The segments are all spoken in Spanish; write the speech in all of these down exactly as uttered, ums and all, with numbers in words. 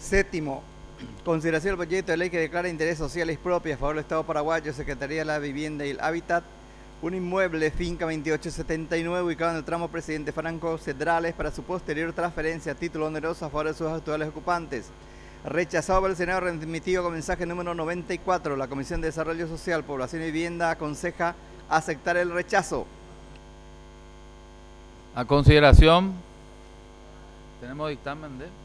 Séptimo, consideración del proyecto de ley que declara interés social y propio a favor del Estado paraguayo, Secretaría de la Vivienda y el Hábitat, un inmueble finca veintiocho setenta y nueve ubicado en el tramo Presidente Franco Cedrales para su posterior transferencia a título oneroso a favor de sus actuales ocupantes. Rechazado por el Senado, remitido con mensaje número noventa y cuatro. La Comisión de Desarrollo Social, Población y Vivienda aconseja aceptar el rechazo. A consideración, tenemos dictamen de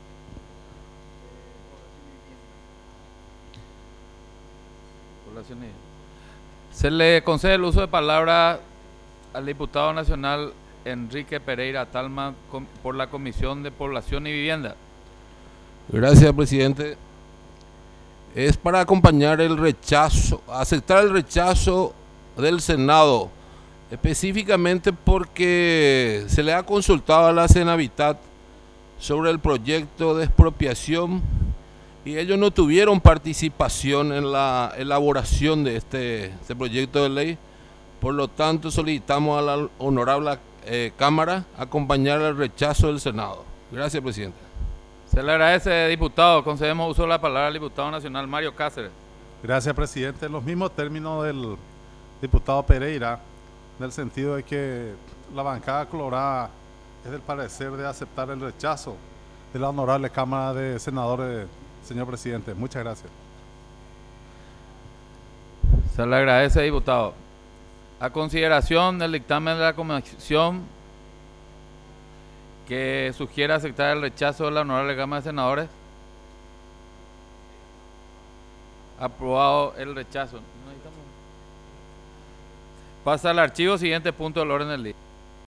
Población y Vivienda. Se le concede el uso de palabra al diputado nacional Enrique Pereira Talma por la Comisión de Población y Vivienda. Gracias, presidente. Es para acompañar el rechazo, aceptar el rechazo del Senado, específicamente porque se le ha consultado a la Senavitat sobre el proyecto de expropiación y ellos no tuvieron participación en la elaboración de este, este proyecto de ley. Por lo tanto, solicitamos a la honorable eh, Cámara acompañar el rechazo del Senado. Gracias, presidente. Se le agradece, diputado. Concedemos uso de la palabra al diputado nacional Mario Cáceres. Gracias, presidente. En los mismos términos del diputado Pereira, en el sentido de que la bancada colorada es del parecer de aceptar el rechazo de la honorable Cámara de Senadores, señor presidente. Muchas gracias. Se le agradece, diputado. A consideración del dictamen de la Comisión que sugiere aceptar el rechazo de la honorable Cámara de Senadores. Aprobado el rechazo. Pasa al archivo, siguiente punto del orden del día.